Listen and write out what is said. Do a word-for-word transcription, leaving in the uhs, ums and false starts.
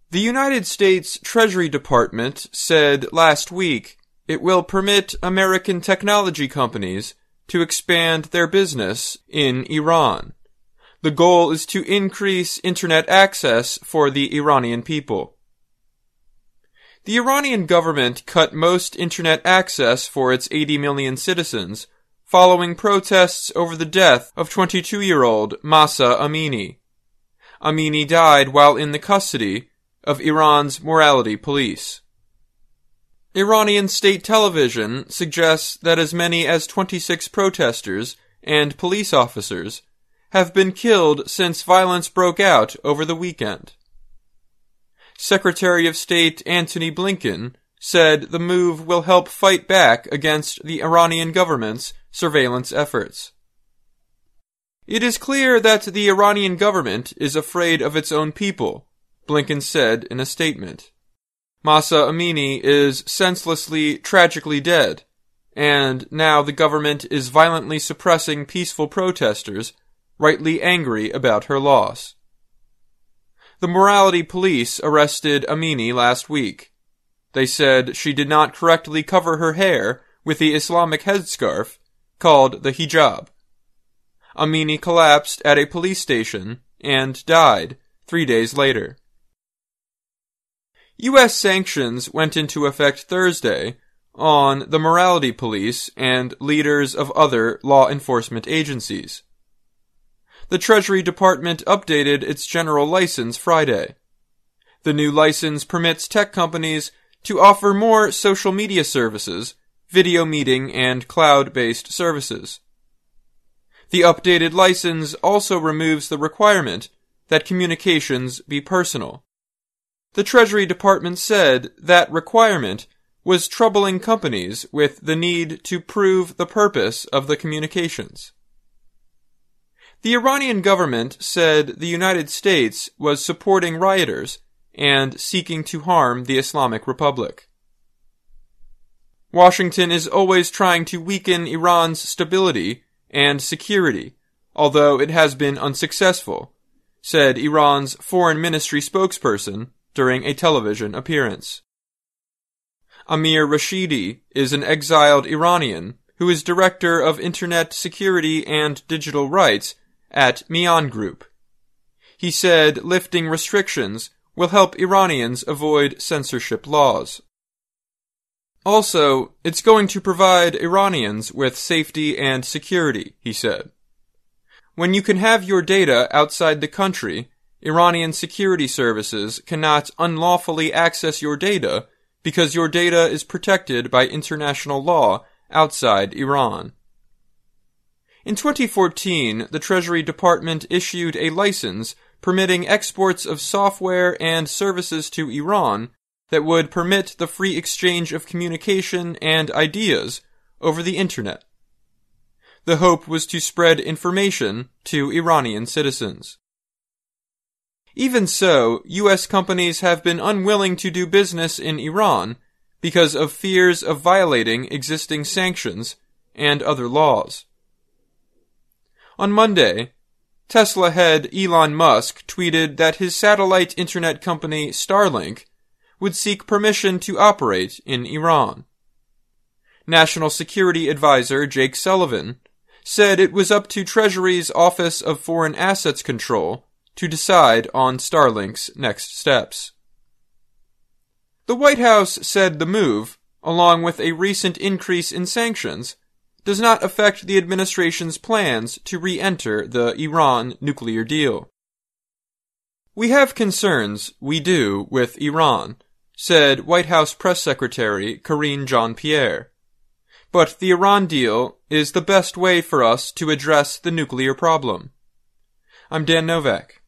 The United States Treasury Department said last week it will permit American technology companies to expand their business in Iran. The goal is to increase internet access for the Iranian people. The Iranian government cut most internet access for its eighty million citizens following protests over the death of twenty-two-year-old Mahsa Amini. Amini died while in the custody of Iran's morality police. Iranian state television suggests that as many as twenty-six protesters and police officers have been killed since violence broke out over the weekend. Secretary of State Antony Blinken said the move will help fight back against the Iranian government's surveillance efforts. It is clear that the Iranian government is afraid of its own people, Blinken said in a statement. Mahsa Amini is senselessly, tragically dead, and now the government is violently suppressing peaceful protesters, rightly angry about her loss. The morality police arrested Amini last week. They said she did not correctly cover her hair with the Islamic headscarf called the hijab. Amini collapsed at a police station and died three days later. U S sanctions went into effect Thursday on the morality police and leaders of other law enforcement agencies. The Treasury Department updated its general license Friday. The new license permits tech companies to offer more social media services, video meeting, and cloud-based services. The updated license also removes the requirement that communications be personal. The Treasury Department said that requirement was troubling companies with the need to prove the purpose of the communications. The Iranian government said the United States was supporting rioters and seeking to harm the Islamic Republic. Washington is always trying to weaken Iran's stability and security, although it has been unsuccessful, said Iran's foreign ministry spokesperson during a television appearance. Amir Rashidi is an exiled Iranian who is director of Internet Security and Digital Rights at Mian Group. He said lifting restrictions will help Iranians avoid censorship laws. Also, it's going to provide Iranians with safety and security, he said. When you can have your data outside the country, Iranian security services cannot unlawfully access your data because your data is protected by international law outside Iran. In twenty fourteen, the Treasury Department issued a license permitting exports of software and services to Iran that would permit the free exchange of communication and ideas over the Internet. The hope was to spread information to Iranian citizens. Even so, U S companies have been unwilling to do business in Iran because of fears of violating existing sanctions and other laws. On Monday, Tesla head Elon Musk tweeted that his satellite internet company Starlink would seek permission to operate in Iran. National Security Advisor Jake Sullivan said it was up to Treasury's Office of Foreign Assets Control to decide on Starlink's next steps. The White House said the move, along with a recent increase in sanctions, does not affect the administration's plans to re-enter the Iran nuclear deal. We have concerns, we do, with Iran, said White House Press Secretary Karine Jean-Pierre. But the Iran deal is the best way for us to address the nuclear problem. I'm Dan Novak.